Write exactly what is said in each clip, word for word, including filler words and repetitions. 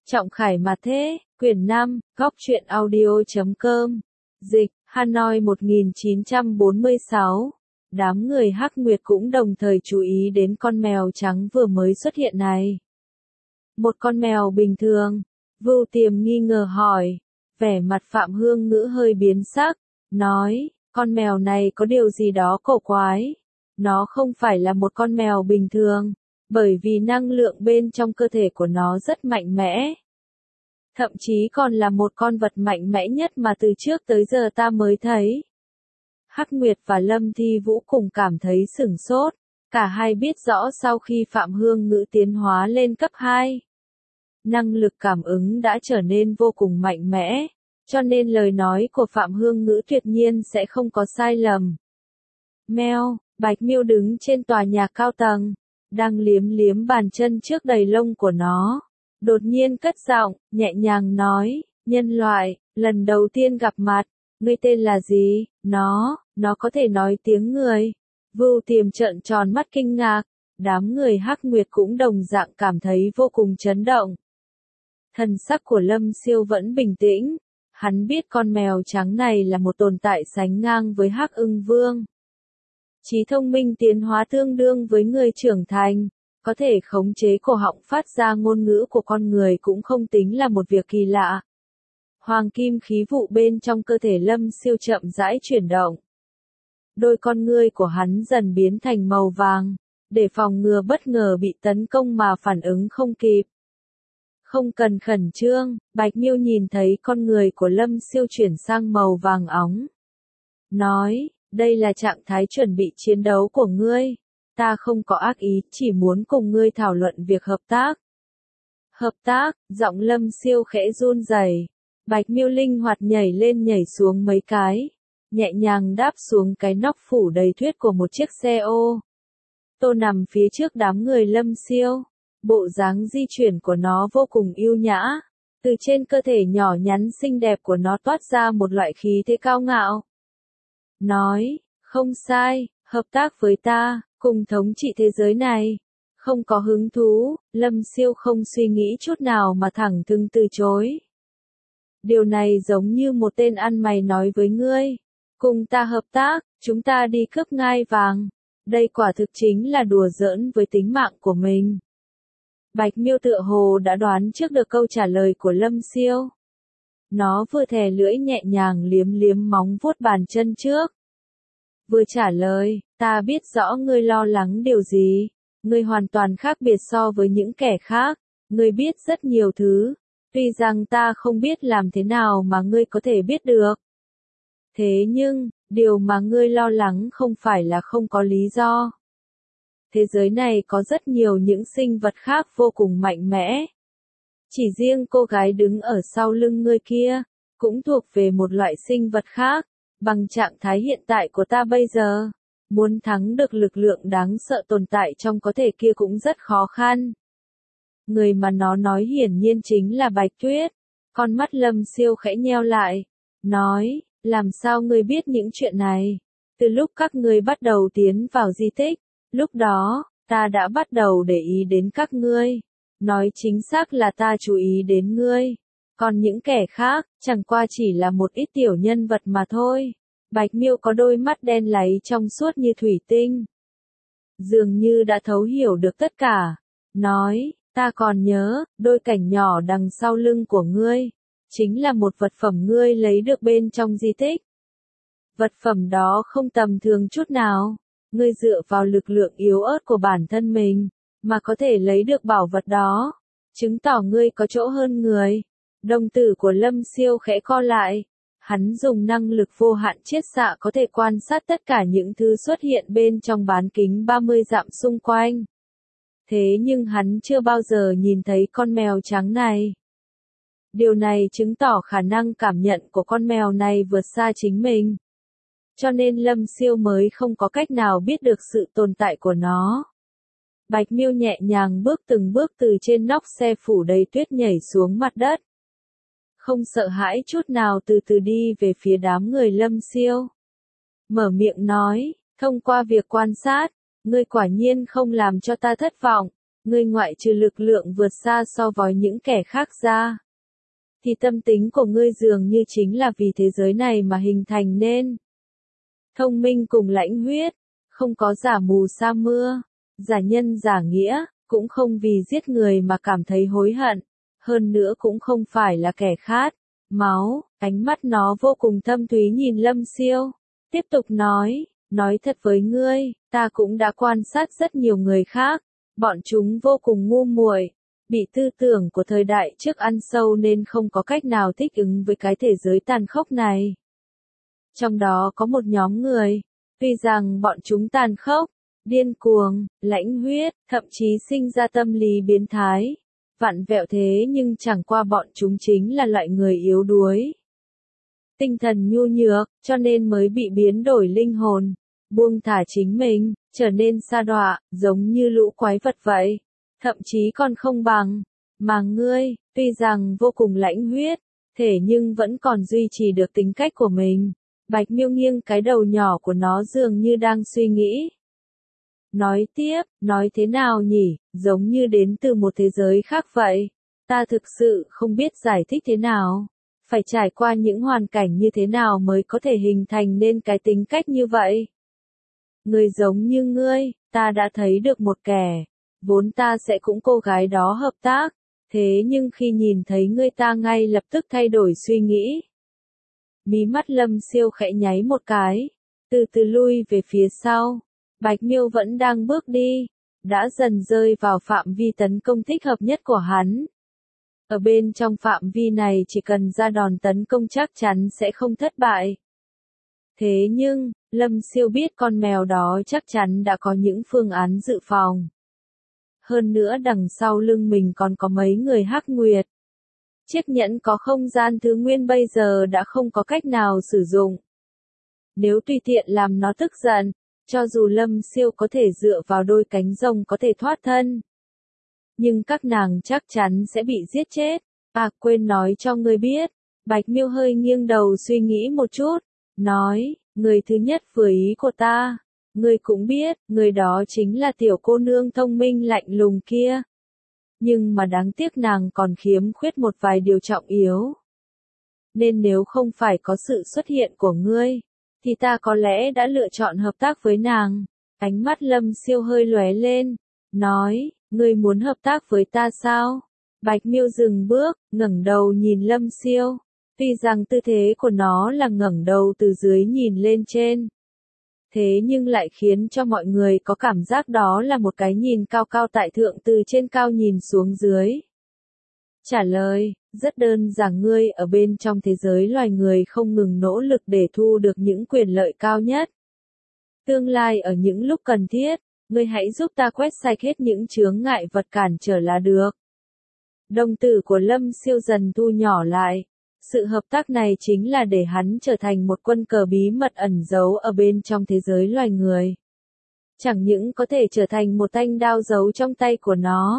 Trọng Khải mà thế, quyển năm, góc truyện audio.com, dịch, Hanoi một nghìn chín trăm bốn mươi sáu. Đám người Hắc Nguyệt cũng đồng thời chú ý đến con mèo trắng vừa mới xuất hiện này. Một con mèo bình thường, Vưu Tiềm nghi ngờ hỏi, vẻ mặt Phạm Hương Ngữ hơi biến sắc, nói, con mèo này có điều gì đó cổ quái. Nó không phải là một con mèo bình thường, bởi vì năng lượng bên trong cơ thể của nó rất mạnh mẽ. Thậm chí còn là một con vật mạnh mẽ nhất mà từ trước tới giờ ta mới thấy. Hắc Nguyệt và Lâm Thi Vũ cùng cảm thấy sửng sốt, cả hai biết rõ sau khi Phạm Hương Ngữ tiến hóa lên cấp hai, năng lực cảm ứng đã trở nên vô cùng mạnh mẽ, cho nên lời nói của Phạm Hương Ngữ tuyệt nhiên sẽ không có sai lầm. Meo, Bạch Miêu đứng trên tòa nhà cao tầng, đang liếm liếm bàn chân trước đầy lông của nó. Đột nhiên cất giọng, nhẹ nhàng nói, nhân loại, lần đầu tiên gặp mặt, ngươi tên là gì? Nó, nó có thể nói tiếng người. Vưu Tiềm trợn tròn mắt kinh ngạc, đám người Hắc Nguyệt cũng đồng dạng cảm thấy vô cùng chấn động. Thần sắc của Lâm Siêu vẫn bình tĩnh, hắn biết con mèo trắng này là một tồn tại sánh ngang với Hắc Ưng Vương. Trí thông minh tiến hóa tương đương với người trưởng thành, có thể khống chế cổ họng phát ra ngôn ngữ của con người cũng không tính là một việc kỳ lạ. Hoàng kim khí vụ bên trong cơ thể Lâm Siêu chậm rãi chuyển động. Đôi con ngươi của hắn dần biến thành màu vàng, để phòng ngừa bất ngờ bị tấn công mà phản ứng không kịp. Không cần khẩn trương, Bạch Miêu nhìn thấy con người của Lâm Siêu chuyển sang màu vàng óng. Nói, đây là trạng thái chuẩn bị chiến đấu của ngươi. Ta không có ác ý, chỉ muốn cùng ngươi thảo luận việc hợp tác. Hợp tác, giọng Lâm Siêu khẽ run rẩy. Bạch Miêu linh hoạt nhảy lên nhảy xuống mấy cái, nhẹ nhàng đáp xuống cái nóc phủ đầy tuyết của một chiếc xe ô tô nằm phía trước đám người Lâm Siêu. Bộ dáng di chuyển của nó vô cùng yêu nhã, từ trên cơ thể nhỏ nhắn xinh đẹp của nó toát ra một loại khí thế cao ngạo. Nói, không sai, hợp tác với ta, cùng thống trị thế giới này. Không có hứng thú, Lâm Siêu không suy nghĩ chút nào mà thẳng thừng từ chối. Điều này giống như một tên ăn mày nói với ngươi, cùng ta hợp tác, chúng ta đi cướp ngai vàng. Đây quả thực chính là đùa giỡn với tính mạng của mình. Bạch Miêu tựa hồ đã đoán trước được câu trả lời của Lâm Siêu. Nó vừa thè lưỡi nhẹ nhàng liếm liếm móng vuốt bàn chân trước. Vừa trả lời, ta biết rõ ngươi lo lắng điều gì. Ngươi hoàn toàn khác biệt so với những kẻ khác. Ngươi biết rất nhiều thứ. Tuy rằng ta không biết làm thế nào mà ngươi có thể biết được. Thế nhưng, điều mà ngươi lo lắng không phải là không có lý do. Thế giới này có rất nhiều những sinh vật khác vô cùng mạnh mẽ. Chỉ riêng cô gái đứng ở sau lưng ngươi kia, cũng thuộc về một loại sinh vật khác. Bằng trạng thái hiện tại của ta bây giờ, muốn thắng được lực lượng đáng sợ tồn tại trong có thể kia cũng rất khó khăn. Người mà nó nói hiển nhiên chính là Bạch Tuyết. Con mắt Lâm Siêu khẽ nheo lại, nói, làm sao ngươi biết những chuyện này? Từ lúc các ngươi bắt đầu tiến vào di tích, lúc đó, ta đã bắt đầu để ý đến các ngươi. Nói chính xác là ta chú ý đến ngươi. Còn những kẻ khác, chẳng qua chỉ là một ít tiểu nhân vật mà thôi. Bạch Miêu có đôi mắt đen láy trong suốt như thủy tinh. Dường như đã thấu hiểu được tất cả. Nói, ta còn nhớ, đôi cảnh nhỏ đằng sau lưng của ngươi. Chính là một vật phẩm ngươi lấy được bên trong di tích. Vật phẩm đó không tầm thường chút nào. Ngươi dựa vào lực lượng yếu ớt của bản thân mình, mà có thể lấy được bảo vật đó. Chứng tỏ ngươi có chỗ hơn người. Đồng tử của Lâm Siêu khẽ co lại. Hắn dùng năng lực vô hạn chiết xạ có thể quan sát tất cả những thứ xuất hiện bên trong bán kính ba mươi dặm xung quanh. Thế nhưng hắn chưa bao giờ nhìn thấy con mèo trắng này. Điều này chứng tỏ khả năng cảm nhận của con mèo này vượt xa chính mình. Cho nên Lâm Siêu mới không có cách nào biết được sự tồn tại của nó. Bạch Miêu nhẹ nhàng bước từng bước từ trên nóc xe phủ đầy tuyết nhảy xuống mặt đất. Không sợ hãi chút nào từ từ đi về phía đám người Lâm Siêu. Mở miệng nói, thông qua việc quan sát, ngươi quả nhiên không làm cho ta thất vọng. ngươi ngoại trừ lực lượng vượt xa so với những kẻ khác ra, thì tâm tính của ngươi dường như chính là vì thế giới này mà hình thành nên. Thông minh cùng lãnh huyết, không có giả mù sa mưa, giả nhân giả nghĩa, cũng không vì giết người mà cảm thấy hối hận, hơn nữa cũng không phải là kẻ khát máu. Ánh mắt nó vô cùng thâm thúy nhìn Lâm Siêu, tiếp tục nói, nói thật với ngươi, ta cũng đã quan sát rất nhiều người khác, bọn chúng vô cùng ngu muội, bị tư tưởng của thời đại trước ăn sâu nên không có cách nào thích ứng với cái thế giới tàn khốc này. Trong đó có một nhóm người, tuy rằng bọn chúng tàn khốc, điên cuồng, lãnh huyết, thậm chí sinh ra tâm lý biến thái, vặn vẹo thế nhưng chẳng qua bọn chúng chính là loại người yếu đuối. Tinh thần nhu nhược, cho nên mới bị biến đổi linh hồn, buông thả chính mình, trở nên sa đọa, giống như lũ quái vật vậy. Thậm chí còn không bằng, mà ngươi, tuy rằng vô cùng lãnh huyết, thể nhưng vẫn còn duy trì được tính cách của mình. Bạch Miêu nghiêng cái đầu nhỏ của nó dường như đang suy nghĩ. Nói tiếp, nói thế nào nhỉ, giống như đến từ một thế giới khác vậy. Ta thực sự không biết giải thích thế nào. Phải trải qua những hoàn cảnh như thế nào mới có thể hình thành nên cái tính cách như vậy. Người giống như ngươi, ta đã thấy được một kẻ. Vốn ta sẽ cũng cô gái đó hợp tác. Thế nhưng khi nhìn thấy ngươi ta ngay lập tức thay đổi suy nghĩ. Mí mắt Lâm Siêu khẽ nháy một cái. Từ từ lui về phía sau. Bạch Miêu vẫn đang bước đi. Đã dần rơi vào phạm vi tấn công thích hợp nhất của hắn. Ở bên trong phạm vi này chỉ cần ra đòn tấn công chắc chắn sẽ không thất bại. Thế nhưng, Lâm Siêu biết con mèo đó chắc chắn đã có những phương án dự phòng. Hơn nữa đằng sau lưng mình còn có mấy người Hắc Nguyệt. Chiếc nhẫn có không gian thứ nguyên bây giờ đã không có cách nào sử dụng. Nếu tùy tiện làm nó tức giận, cho dù Lâm Siêu có thể dựa vào đôi cánh rồng có thể thoát thân. Nhưng các nàng chắc chắn sẽ bị giết chết. À quên nói cho ngươi biết. Bạch Miêu hơi nghiêng đầu suy nghĩ một chút. Nói, người thứ nhất vừa ý của ta. Ngươi cũng biết, người đó chính là tiểu cô nương thông minh lạnh lùng kia. Nhưng mà đáng tiếc nàng còn khiếm khuyết một vài điều trọng yếu. Nên nếu không phải có sự xuất hiện của ngươi, thì ta có lẽ đã lựa chọn hợp tác với nàng. Ánh mắt Lâm Siêu hơi lóe lên. Nói, ngươi muốn hợp tác với ta sao? Bạch Miêu dừng bước, ngẩng đầu nhìn Lâm Siêu. Tuy rằng tư thế của nó là ngẩng đầu từ dưới nhìn lên trên. Thế nhưng lại khiến cho mọi người có cảm giác đó là một cái nhìn cao cao tại thượng từ trên cao nhìn xuống dưới. Trả lời, rất đơn giản, ngươi ở bên trong thế giới loài người không ngừng nỗ lực để thu được những quyền lợi cao nhất. Tương lai ở những lúc cần thiết, ngươi hãy giúp ta quét sạch hết những chướng ngại vật cản trở là được. Đồng tử của Lâm Siêu dần thu nhỏ lại. Sự hợp tác này chính là để hắn trở thành một quân cờ bí mật ẩn giấu ở bên trong thế giới loài người. Chẳng những có thể trở thành một thanh đao giấu trong tay của nó,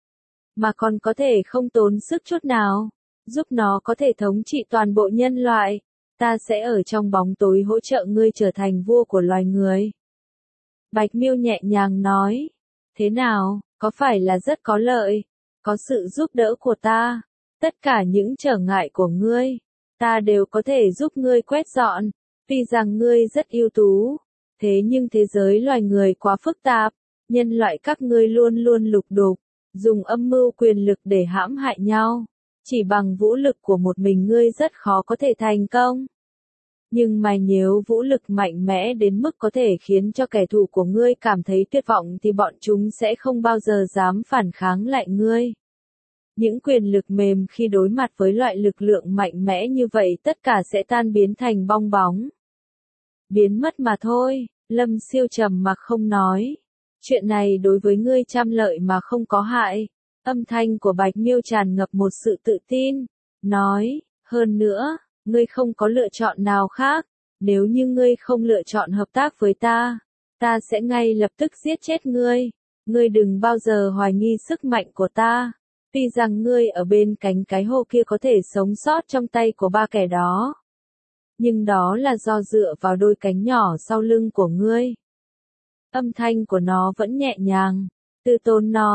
mà còn có thể không tốn sức chút nào, giúp nó có thể thống trị toàn bộ nhân loại. Ta sẽ ở trong bóng tối hỗ trợ ngươi trở thành vua của loài người. Bạch Miêu nhẹ nhàng nói. Thế nào, có phải là rất có lợi? Có sự giúp đỡ của ta. Tất cả những trở ngại của ngươi, ta đều có thể giúp ngươi quét dọn. Tuy rằng ngươi rất ưu tú, thế nhưng thế giới loài người quá phức tạp, nhân loại các ngươi luôn luôn lục đục, dùng âm mưu quyền lực để hãm hại nhau. Chỉ bằng vũ lực của một mình ngươi rất khó có thể thành công. Nhưng mà nếu vũ lực mạnh mẽ đến mức có thể khiến cho kẻ thù của ngươi cảm thấy tuyệt vọng thì bọn chúng sẽ không bao giờ dám phản kháng lại ngươi. Những quyền lực mềm khi đối mặt với loại lực lượng mạnh mẽ như vậy tất cả sẽ tan biến thành bong bóng. Biến mất mà thôi, Lâm Siêu trầm mặc không nói. Chuyện này đối với ngươi trăm lợi mà không có hại. Âm thanh của Bạch Miêu tràn ngập một sự tự tin. Nói, hơn nữa, ngươi không có lựa chọn nào khác. Nếu như ngươi không lựa chọn hợp tác với ta, ta sẽ ngay lập tức giết chết ngươi. Ngươi đừng bao giờ hoài nghi sức mạnh của ta. Tuy rằng ngươi ở bên cánh cái hồ kia có thể sống sót trong tay của ba kẻ đó. Nhưng đó là do dựa vào đôi cánh nhỏ sau lưng của ngươi. Âm thanh của nó vẫn nhẹ nhàng. Từ tốn nói,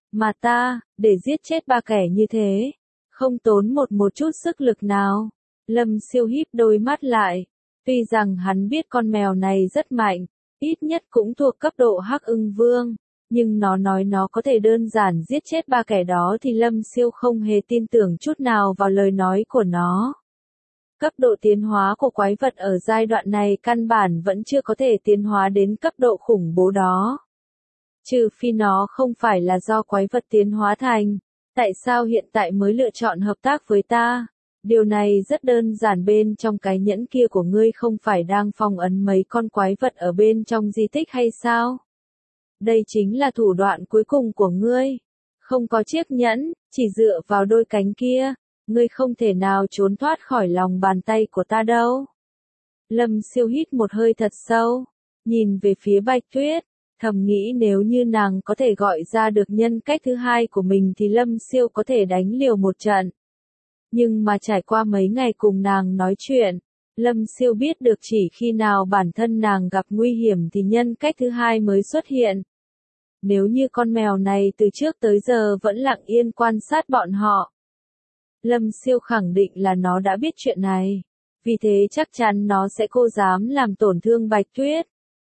Mà ta, để giết chết ba kẻ như thế, không tốn một một chút sức lực nào. Lâm Siêu híp đôi mắt lại. Tuy rằng hắn biết con mèo này rất mạnh, ít nhất cũng thuộc cấp độ Hắc Ưng Vương, nhưng nó nói nó có thể đơn giản giết chết ba kẻ đó thì Lâm Siêu không hề tin tưởng chút nào vào lời nói của nó. Cấp độ tiến hóa của quái vật ở giai đoạn này căn bản vẫn chưa có thể tiến hóa đến cấp độ khủng bố đó. Trừ phi nó không phải là do quái vật tiến hóa thành. Tại sao hiện tại mới lựa chọn hợp tác với ta? Điều này rất đơn giản, bên trong cái nhẫn kia của ngươi không phải đang phong ấn mấy con quái vật ở bên trong di tích hay sao? Đây chính là thủ đoạn cuối cùng của ngươi. Không có chiếc nhẫn, chỉ dựa vào đôi cánh kia, ngươi không thể nào trốn thoát khỏi lòng bàn tay của ta đâu. Lâm Siêu hít một hơi thật sâu, nhìn về phía Bạch Tuyết, thầm nghĩ nếu như nàng có thể gọi ra được nhân cách thứ hai của mình thì Lâm Siêu có thể đánh liều một trận. Nhưng mà trải qua mấy ngày cùng nàng nói chuyện, Lâm Siêu biết được chỉ khi nào bản thân nàng gặp nguy hiểm thì nhân cách thứ hai mới xuất hiện. Nếu như con mèo này từ trước tới giờ vẫn lặng yên quan sát bọn họ, Lâm Siêu khẳng định là nó đã biết chuyện này, vì thế chắc chắn nó sẽ không dám làm tổn thương Bạch Tuyết.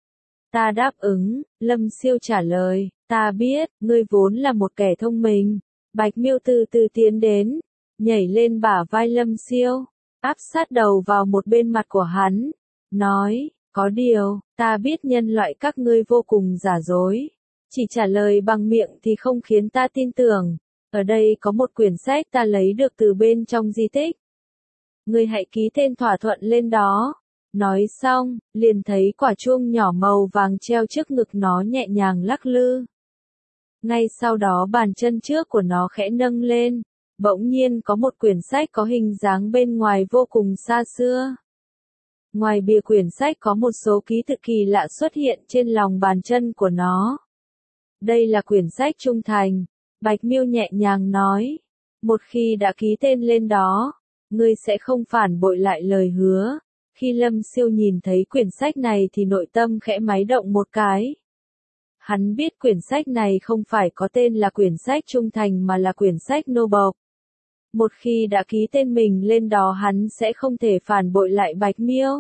Ta đáp ứng, Lâm Siêu trả lời, ta biết, ngươi vốn là một kẻ thông minh. Bạch Miêu từ từ tiến đến, nhảy lên bả vai Lâm Siêu, áp sát đầu vào một bên mặt của hắn, nói, có điều, ta biết nhân loại các ngươi vô cùng giả dối, chỉ trả lời bằng miệng thì không khiến ta tin tưởng. Ở đây có một quyển sách ta lấy được từ bên trong di tích. Ngươi hãy ký tên thỏa thuận lên đó. Nói xong, liền thấy quả chuông nhỏ màu vàng treo trước ngực nó nhẹ nhàng lắc lư. Ngay sau đó bàn chân trước của nó khẽ nâng lên, bỗng nhiên có một quyển sách có hình dáng bên ngoài vô cùng xa xưa. Ngoài bìa quyển sách có một số ký tự kỳ lạ xuất hiện trên lòng bàn chân của nó. Đây là quyển sách trung thành, Bạch Miêu nhẹ nhàng nói. Một khi đã ký tên lên đó, ngươi sẽ không phản bội lại lời hứa. Khi Lâm Siêu nhìn thấy quyển sách này thì nội tâm khẽ máy động một cái. Hắn biết quyển sách này không phải có tên là quyển sách trung thành mà là quyển sách nô bộc. Một khi đã ký tên mình lên đó hắn sẽ không thể phản bội lại Bạch Miêu.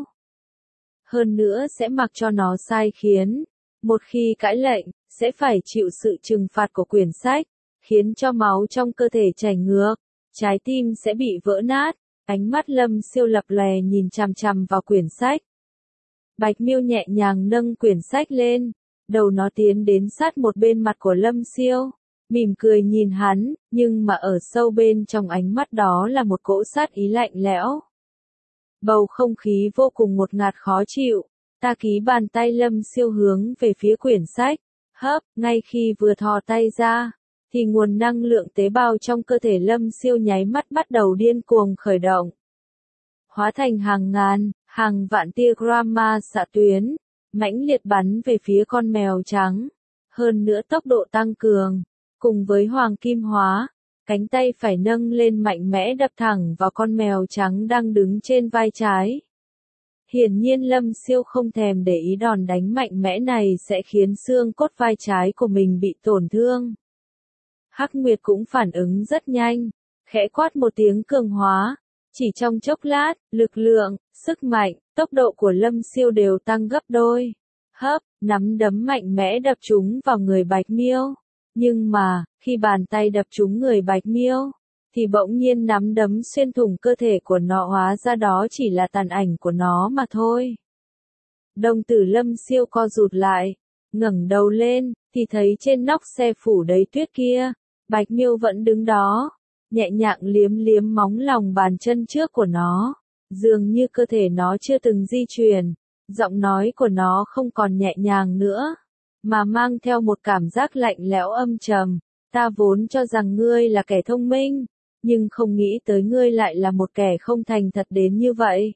Hơn nữa sẽ mặc cho nó sai khiến. Một khi cãi lệnh, sẽ phải chịu sự trừng phạt của quyển sách, khiến cho máu trong cơ thể chảy ngược, trái tim sẽ bị vỡ nát. Ánh mắt Lâm Siêu lập lòe nhìn chằm chằm vào quyển sách. Bạch Miêu nhẹ nhàng nâng quyển sách lên, đầu nó tiến đến sát một bên mặt của Lâm Siêu, mỉm cười nhìn hắn, nhưng mà ở sâu bên trong ánh mắt đó là một cỗ sát ý lạnh lẽo. Bầu không khí vô cùng ngột ngạt khó chịu, ta ký bàn tay Lâm Siêu hướng về phía quyển sách, hấp, ngay khi vừa thò tay ra, thì nguồn năng lượng tế bào trong cơ thể Lâm Siêu nháy mắt bắt đầu điên cuồng khởi động. Hóa thành hàng ngàn, hàng vạn tia gamma xạ tuyến, mãnh liệt bắn về phía con mèo trắng. Hơn nữa tốc độ tăng cường, cùng với hoàng kim hóa, cánh tay phải nâng lên mạnh mẽ đập thẳng vào con mèo trắng đang đứng trên vai trái. Hiển nhiên Lâm Siêu không thèm để ý đòn đánh mạnh mẽ này sẽ khiến xương cốt vai trái của mình bị tổn thương. Hắc Nguyệt cũng phản ứng rất nhanh, khẽ quát một tiếng cường hóa, chỉ trong chốc lát, lực lượng, sức mạnh, tốc độ của Lâm Siêu đều tăng gấp đôi. Hấp, nắm đấm mạnh mẽ đập trúng vào người Bạch Miêu, nhưng mà, khi bàn tay đập trúng người Bạch Miêu, thì bỗng nhiên nắm đấm xuyên thủng cơ thể của nó, hóa ra đó chỉ là tàn ảnh của nó mà thôi. Đồng tử Lâm Siêu co rụt lại, ngẩng đầu lên, thì thấy trên nóc xe phủ đầy tuyết kia, Bạch Miêu vẫn đứng đó, nhẹ nhàng liếm liếm móng lòng bàn chân trước của nó, dường như cơ thể nó chưa từng di chuyển, giọng nói của nó không còn nhẹ nhàng nữa, mà mang theo một cảm giác lạnh lẽo âm trầm. Ta vốn cho rằng ngươi là kẻ thông minh, nhưng không nghĩ tới ngươi lại là một kẻ không thành thật đến như vậy.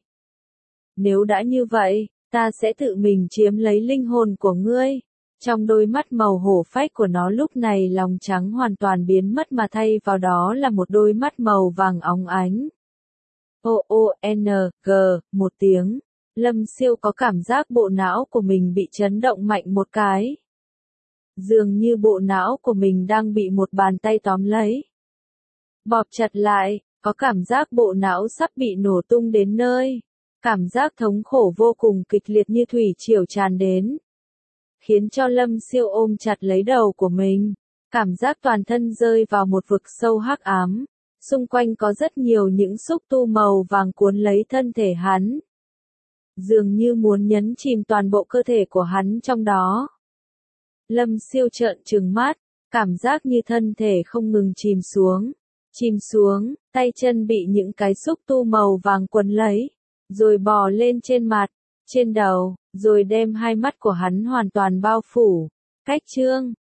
Nếu đã như vậy, ta sẽ tự mình chiếm lấy linh hồn của ngươi. Trong đôi mắt màu hổ phách của nó lúc này lòng trắng hoàn toàn biến mất mà thay vào đó là một đôi mắt màu vàng óng ánh. O-O-N-G, một tiếng. Lâm Siêu có cảm giác bộ não của mình bị chấn động mạnh một cái. Dường như bộ não của mình đang bị một bàn tay tóm lấy. Bóp chặt lại, có cảm giác bộ não sắp bị nổ tung đến nơi. Cảm giác thống khổ vô cùng kịch liệt như thủy triều tràn đến. Khiến cho Lâm Siêu ôm chặt lấy đầu của mình. Cảm giác toàn thân rơi vào một vực sâu hắc ám. Xung quanh có rất nhiều những xúc tu màu vàng cuốn lấy thân thể hắn. Dường như muốn nhấn chìm toàn bộ cơ thể của hắn trong đó. Lâm Siêu trợn trừng mắt, cảm giác như thân thể không ngừng chìm xuống. Chìm xuống, tay chân bị những cái xúc tu màu vàng quấn lấy. Rồi bò lên trên mặt, trên đầu, rồi đem hai mắt của hắn hoàn toàn bao phủ. Cách chương